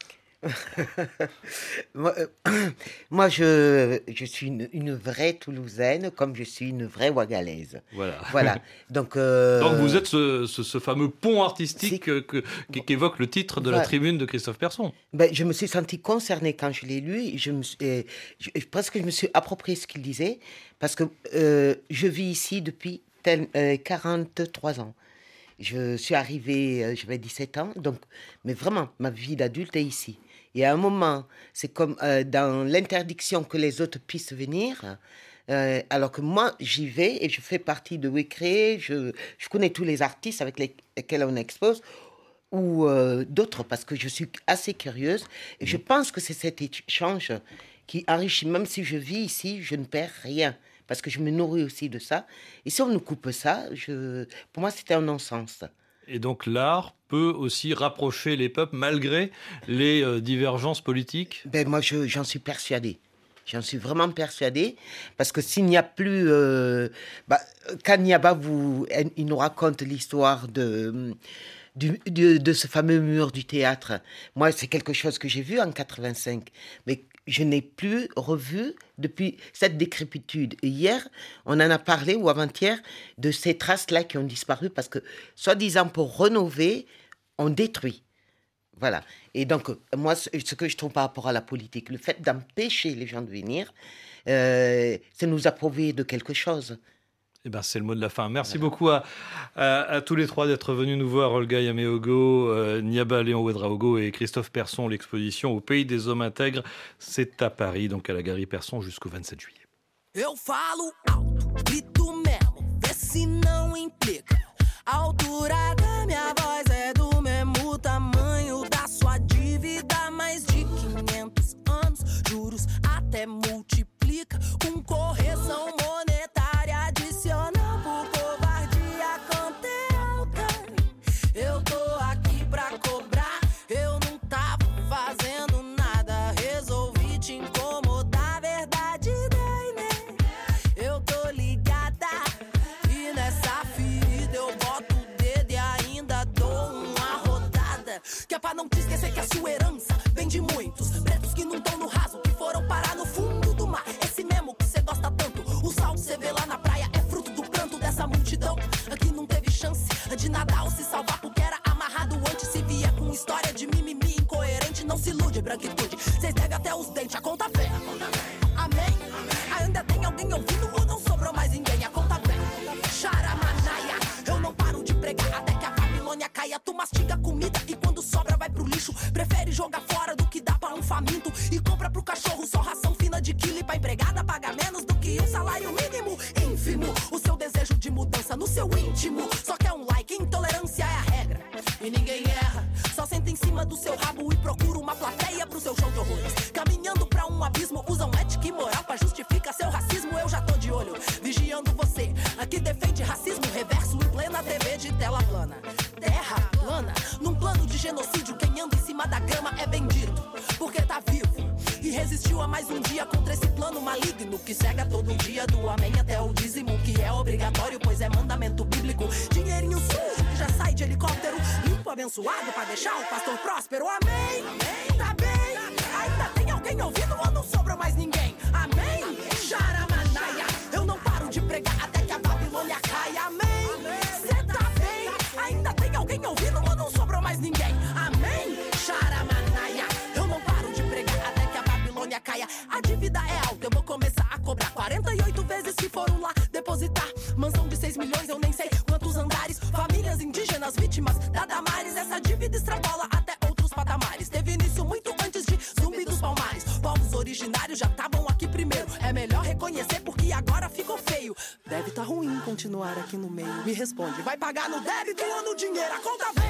Moi, je suis une vraie Toulousaine, comme je suis une vraie Ouagalaise. Voilà. Donc vous êtes ce fameux pont artistique qu'évoque le titre de la tribune de Christophe Persson. Je me suis sentie concernée quand je l'ai lu. Presque je me suis approprié ce qu'il disait, parce que je vis ici depuis 43 ans. Je suis arrivée, j'avais 17 ans, mais vraiment, ma vie d'adulte est ici. Et à un moment, c'est comme dans l'interdiction que les autres puissent venir, alors que moi, j'y vais et je fais partie de WeCré, je connais tous les artistes avec lesquels on expose, ou d'autres, parce que je suis assez curieuse. Et je pense que c'est cet échange qui enrichit. Même si je vis ici, je ne perds rien, parce que je me nourris aussi de ça. Et si on nous coupe ça, pour moi, c'était un non-sens. Et donc l'art peut aussi rapprocher les peuples malgré les divergences politiques ? Moi, j'en suis persuadée. J'en suis vraiment persuadée. Parce que s'il n'y a plus... quand Niaba il nous raconte l'histoire de ce fameux mur du théâtre. Moi, c'est quelque chose que j'ai vu en 85. Mais je n'ai plus revu depuis cette décrépitude. Et hier, on en a parlé, ou avant-hier, de ces traces-là qui ont disparu parce que, soi-disant, pour rénover, on détruit. Voilà. Et donc, moi, ce que je trouve par rapport à la politique, le fait d'empêcher les gens de venir, ça nous approuve de quelque chose. C'est le mot de la fin. Merci beaucoup à tous les trois d'être venus nous voir. Olga Yaméogo, Niaba Léon Ouedraogo et Christophe Persson. L'exposition Au Pays des Hommes Intègres, c'est à Paris, donc à la Galerie Persson jusqu'au 27 juillet. Eu falo alto, grito mesmo, vê se não implica. A altura da minha voz é do mesmo tamanho da sua dívida. Mais de 500 anos, juros até multiplica. Com correção monetária adicional por covardia conteúda. Eu tô aqui pra cobrar, eu não tava fazendo nada. Resolvi te incomodar, verdade daí, né? Eu tô ligada e nessa ferida eu boto o dedo e ainda dou uma rodada. Que é pra não te esquecer que a sua herança vem de muitos pretos que não tão no raso, que foram parar no fundo do mar. Esse mesmo que cê gosta tanto, o sal que cê vê lá na praia é fruto do pranto dessa multidão que não teve chance de nadar ou se salvar porque era amarrado antes. Se vier com história de mimimi incoerente, não se ilude, branquitude. Cês negam até os dentes, a conta vem. Amém? Ainda tem alguém ouvindo ou não sobrou mais ninguém? A conta vem. Charamanaia, eu não paro de pregar até que a Babilônia caia. Tu mastiga comida e quando sobra vai pro lixo. Prefere jogar fora do que dá pra um faminto. E compra pro cachorro só ração fina de quilo. E pra empregada paga menos do que um salário mínimo. Ínfimo, o seu desejo de mudança no seu íntimo. Só quer um like, intolerância é a regra. E ninguém erra, só senta em cima do seu rabo e procura uma plateia pro seu show de horrores. Caminhando pra um abismo, usam ética e moral pra justificar seu racismo. Eu já tô de olho, vigiando você. Aqui defende racismo reverso em plena TV de tela plana. Terra plana, num plano de genocídio. Quem anda em cima da grama é bendito, porque tá vivo e resistiu a mais um dia contra esse plano maligno que cega todo dia do amém até o dízimo, que é obrigatório, pois é mandamento bíblico. Dinheirinho sujo que já sai de helicóptero, limpo, abençoado pra deixar o pastor próspero. Amém? Tá bem? Ainda tem alguém ouvindo ou não sobrou mais ninguém? Amém? Charamanaia, eu não paro de pregar até que a Babilônia caia. Amém? Cê tá bem? Ainda tem alguém ouvindo ou não sobrou mais ninguém? Amém? Charamanaia, eu não paro de pregar até que a Babilônia caia. A dívida é alta, eu vou começar a cobrar 48 vezes se foram lá depositar. Mansão de 6 milhões, eu nem sei quantos andares. Famílias indígenas vítimas da Damares. Essa dívida extrapola até outros patamares. Teve início muito antes de Zumbi dos Palmares. Povos originários já estavam aqui primeiro. É melhor reconhecer porque agora ficou feio. Deve tá ruim continuar aqui no meio. Me responde, vai pagar no débito ou no dinheiro? A conta vem.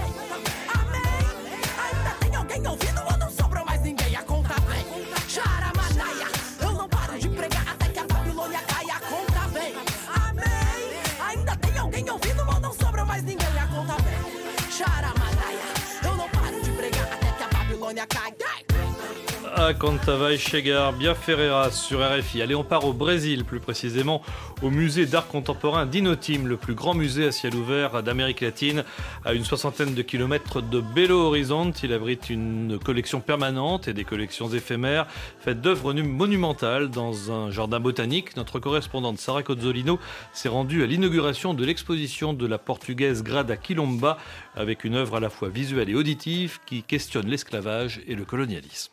Amém? Ainda tem alguém ouvindo ou não sobrou mais ninguém? A conta vem. Charamanaia, eu não paro de pregar até que a Babilônia caia. A conta vem. Amém? Ainda tem alguém ouvindo ou não sobrou mais ninguém? A conta vem. Charamanaia, eu não paro de pregar até que a Babilônia caia. Olá, Conta vai chegar, Bia Ferreira sur RFI. Allez, on part au Brésil, plus précisément au musée d'art contemporain d'Inotim, le plus grand musée à ciel ouvert d'Amérique latine, à une 60aine de kilomètres de Belo Horizonte. Il abrite une collection permanente et des collections éphémères faites d'œuvres monumentales dans un jardin botanique. Notre correspondante Sara Cozzolino s'est rendue à l'inauguration de l'exposition de la portugaise Grada Quilomba, avec une œuvre à la fois visuelle et auditive qui questionne l'esclavage et le colonialisme.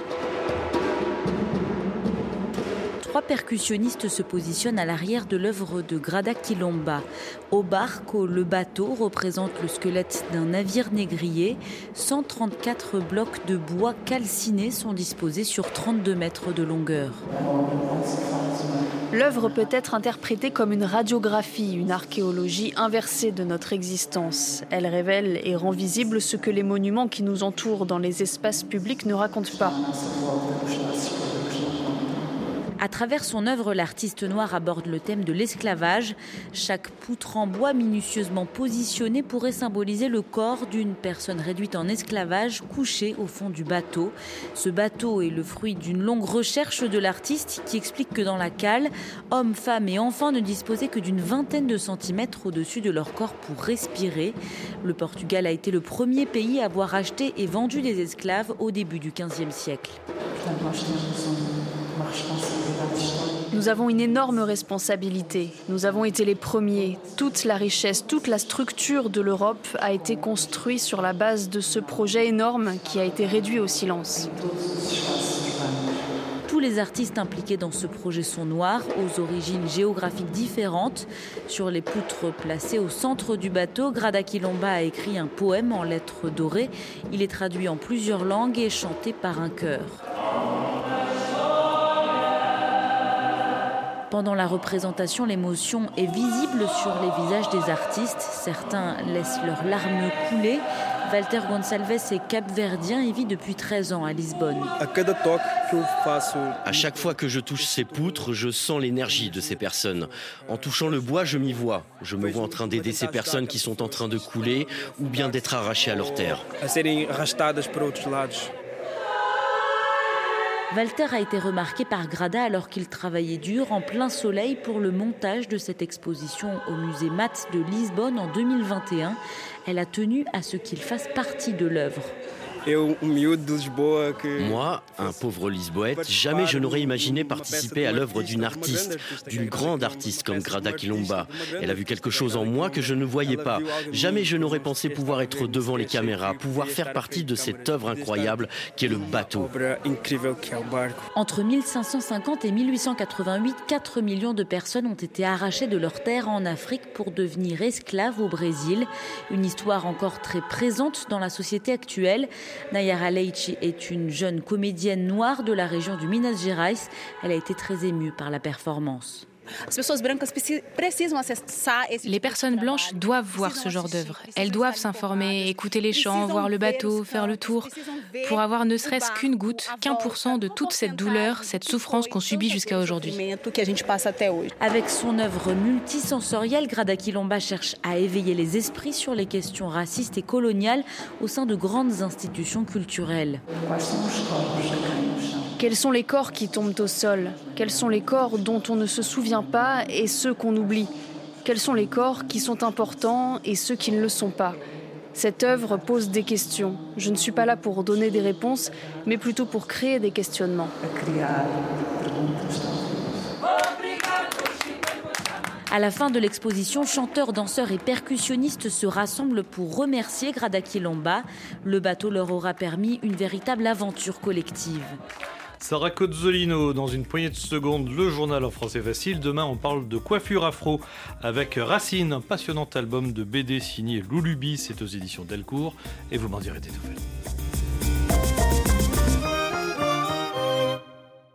3 percussionnistes se positionnent à l'arrière de l'œuvre de Grada Quilomba. Au barco, le bateau représente le squelette d'un navire négrier. 134 blocs de bois calcinés sont disposés sur 32 mètres de longueur. L'œuvre peut être interprétée comme une radiographie, une archéologie inversée de notre existence. Elle révèle et rend visible ce que les monuments qui nous entourent dans les espaces publics ne racontent pas. À travers son œuvre, l'artiste noir aborde le thème de l'esclavage. Chaque poutre en bois minutieusement positionnée pourrait symboliser le corps d'une personne réduite en esclavage couchée au fond du bateau. Ce bateau est le fruit d'une longue recherche de l'artiste qui explique que dans la cale, hommes, femmes et enfants ne disposaient que d'une vingtaine de centimètres au-dessus de leur corps pour respirer. Le Portugal a été le premier pays à avoir acheté et vendu des esclaves au début du XVe siècle. Nous avons une énorme responsabilité. Nous avons été les premiers. Toute la richesse, toute la structure de l'Europe a été construite sur la base de ce projet énorme qui a été réduit au silence. Tous les artistes impliqués dans ce projet sont noirs, aux origines géographiques différentes. Sur les poutres placées au centre du bateau, Grada Quilomba a écrit un poème en lettres dorées. Il est traduit en plusieurs langues et chanté par un chœur. Pendant la représentation, l'émotion est visible sur les visages des artistes. Certains laissent leurs larmes couler. Walter Gonçalves est capverdien et vit depuis 13 ans à Lisbonne. À chaque fois que je touche ces poutres, je sens l'énergie de ces personnes. En touchant le bois, je m'y vois. Je me vois en train d'aider ces personnes qui sont en train de couler ou bien d'être arrachées à leur terre. Walter a été remarqué par Grada alors qu'il travaillait dur en plein soleil pour le montage de cette exposition au musée Mat de Lisbonne en 2021. Elle a tenu à ce qu'il fasse partie de l'œuvre. Moi, un pauvre Lisboète, jamais je n'aurais imaginé participer à l'œuvre d'une artiste, d'une grande artiste comme Grada Quilomba. Elle a vu quelque chose en moi que je ne voyais pas. Jamais je n'aurais pensé pouvoir être devant les caméras, pouvoir faire partie de cette œuvre incroyable qu'est le bateau. Entre 1550 et 1888, 4 millions de personnes ont été arrachées de leurs terres en Afrique pour devenir esclaves au Brésil. Une histoire encore très présente dans la société actuelle. Nayara Leite est une jeune comédienne noire de la région du Minas Gerais. Elle a été très émue par la performance. Les personnes blanches doivent voir ce genre d'œuvre. Elles doivent s'informer, écouter les chants, voir le bateau, faire le tour, pour avoir ne serait-ce qu'une goutte, qu'1% de toute cette douleur, cette souffrance qu'on subit jusqu'à aujourd'hui. Avec son œuvre multisensorielle, Grada Quilomba cherche à éveiller les esprits sur les questions racistes et coloniales au sein de grandes institutions culturelles. Quels sont les corps qui tombent au sol? Quels sont les corps dont on ne se souvient pas et ceux qu'on oublie? Quels sont les corps qui sont importants et ceux qui ne le sont pas? Cette œuvre pose des questions. Je ne suis pas là pour donner des réponses, mais plutôt pour créer des questionnements. À la fin de l'exposition, chanteurs, danseurs et percussionnistes se rassemblent pour remercier Grada Quilomba. Le bateau leur aura permis une véritable aventure collective. Sara Cozzolino, dans une poignée de secondes, le journal en français facile. Demain, on parle de coiffure afro avec Racine, un passionnant album de BD signé Loulubi, c'est aux éditions Delcourt, et vous m'en direz des nouvelles.